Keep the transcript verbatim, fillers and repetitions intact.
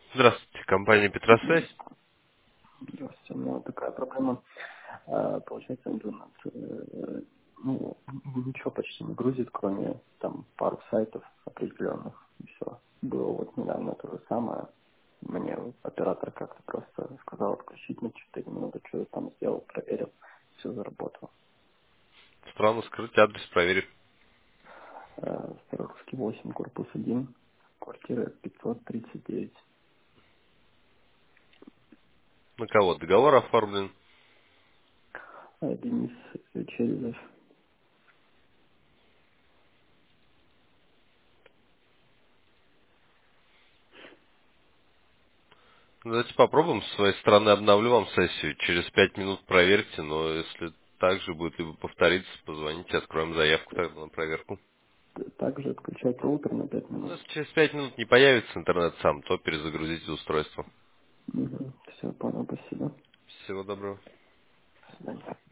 Здравствуйте, компания Петросвязь. Здравствуйте, у меня вот такая проблема. А, Получается, интернет э, ну, ничего почти не грузит, кроме там пару сайтов определенных. И все. Было вот недавно то же самое. Мне вот оператор как-то просто сказал отключить на четыре минуты, что я там сделал, проверил, все заработало. Странно, скажите адрес, проверим. Э, Старорусский восемь, корпус один, квартира пятьсот тридцать девять. На кого договор оформлен? А, Денис Черезов. Ну, давайте попробуем с своей стороны, обновлю вам сессию. Через пять минут проверьте, но если так же будет либо повториться, позвоните, откроем заявку тогда на проверку. Также отключать роутер на пять Ну, минут. если через пять минут не появится интернет сам, то перезагрузите устройство. Угу. Все, понял, спасибо. Всего доброго. До свидания.